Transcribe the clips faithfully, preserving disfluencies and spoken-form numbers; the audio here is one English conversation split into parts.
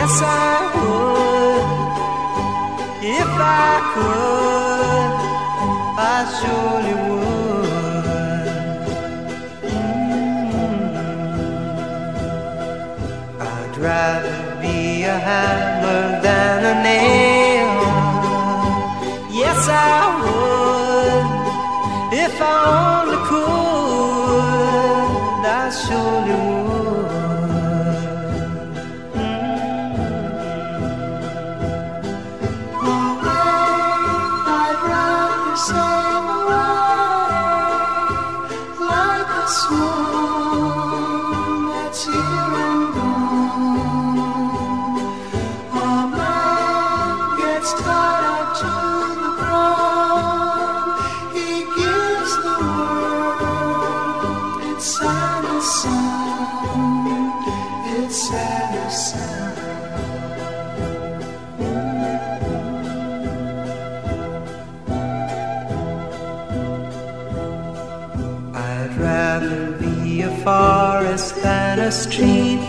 Yes, I would. If I could, I surely would. Mm-hmm. I'd rather be a hammer than a nail. Yes, I would. If I only could, I surely would. Forest than a street.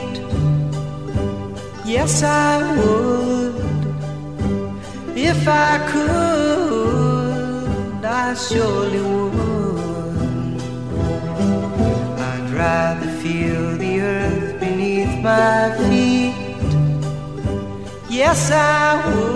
Yes, I would. If I could, I surely would. I'd rather feel the earth beneath my feet. Yes, I would.